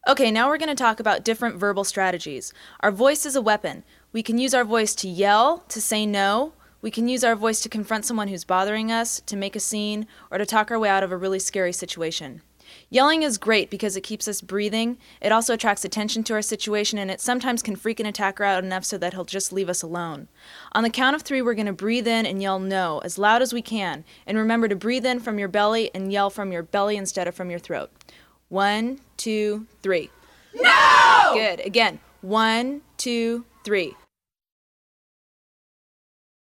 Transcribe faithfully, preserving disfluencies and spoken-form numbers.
Okay, now we're going to talk about different verbal strategies. Our voice is a weapon. We can use our voice to yell, to say no. We can use our voice to confront someone who's bothering us, to make a scene, or to talk our way out of a really scary situation. Yelling is great because it keeps us breathing. It also attracts attention to our situation, and it sometimes can freak an attacker out enough so that he'll just leave us alone. On the count of three, we're going to breathe in and yell no as loud as we can. And remember to breathe in from your belly and yell from your belly instead of from your throat. One, two, three. No! Good. Again. One, two, three.